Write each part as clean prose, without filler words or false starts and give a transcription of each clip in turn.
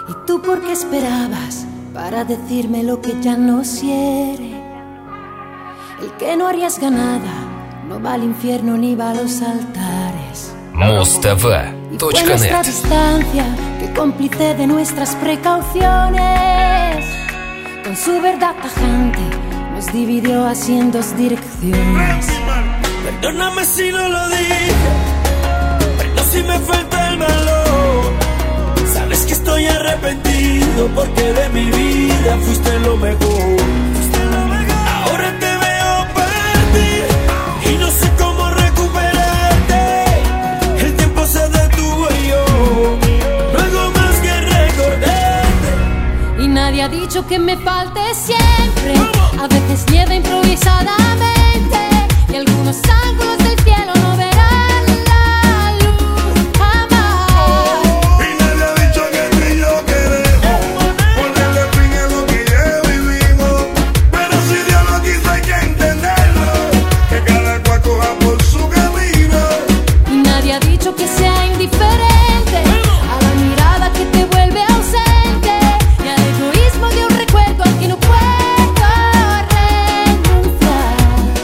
¿Y tú por qué esperabas para decirme lo que ya no quiere? El que no arriesga nada no va al infierno ni va a los altares. Mustv.net. Fue nuestra distancia que cómplice de nuestras precauciones, con su verdad tajante nos dividió así en dos direcciones. Perdóname si no lo dije, pero si me falta el valor. Sabes que estoy arrepentido porque de mi vida fuiste lo mejor. Ahora te veo partir y no sé cómo recuperarte. El tiempo se detuvo y yo no hago más que recordarte. Y nadie ha dicho que me falte siempre. A veces nieva improvisadamente y algunos ángulos del cielo no verán la luz jamás. Y nadie ha dicho que tú y yo queremos ponerle fin a lo que ya vivimos. Pero si Dios lo quiso hay que entenderlo, que cada cual coja por su camino. Y nadie ha dicho que sea indiferente a la mirada que te vuelve ausente y al egoísmo de un recuerdo al que no puedo renunciar.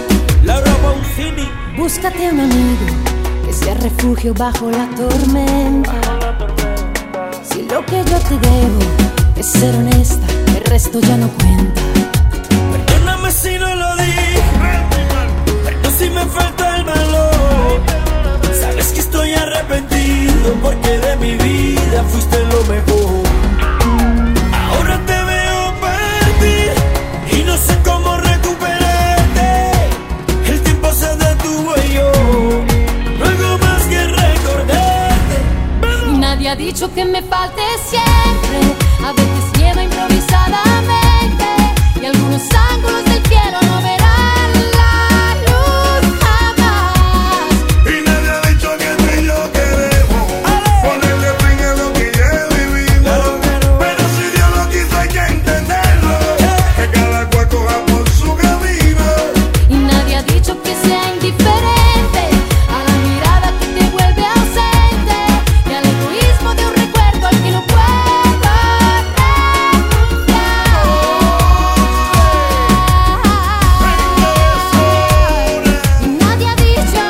Búscate un amigo que sea refugio bajo la tormenta. Si lo que yo te debo es ser honesta, el resto ya no cuenta. Perdóname si no lo dije, pero si me falta el valor. Sabes que estoy arrepentido porque de mi vida fuiste lo mejor. Ahora te veo partir y no sé cómo recuperarte. El tiempo se detuvo y yo no hago más que recordarte. Y nadie ha dicho que me falte siempre. A veces nieva improvisadamente y algunos ángulos del cielo no verán la luz jamás. Y nadie ha dicho que tú y yo queremos ponerle fin a lo que ya vivimos. Pero si Dios lo quiso hay que entenderlo, que cada cual coja por su camino. Y nadie ha dicho que sea indiferente a la mirada que te vuelve ausente y al egoísmo de un recuerdo al que no puedo renunciar. Y nadie ha dicho,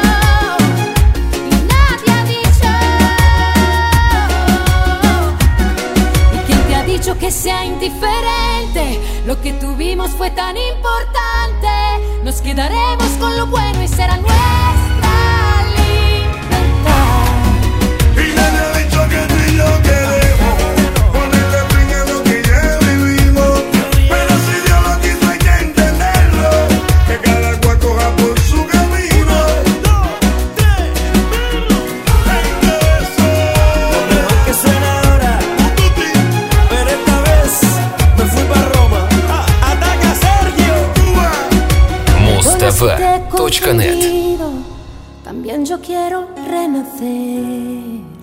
¿y quién te ha dicho que sea indiferente? Lo que tuvimos fue tan importante. Nos quedaremos con lo bueno y será nuestra libertad. Y nadie ha dicho que tú y yo queremos ponerle fin a lo que ya vivimos. Pero si Dios lo quiso hay que entenderlo, que cada cual coja por su camino. Lo mejor que suena ahora, pero esta vez me fui para Roma. Ataca Sergio. Mustv.net. También yo quiero renacer.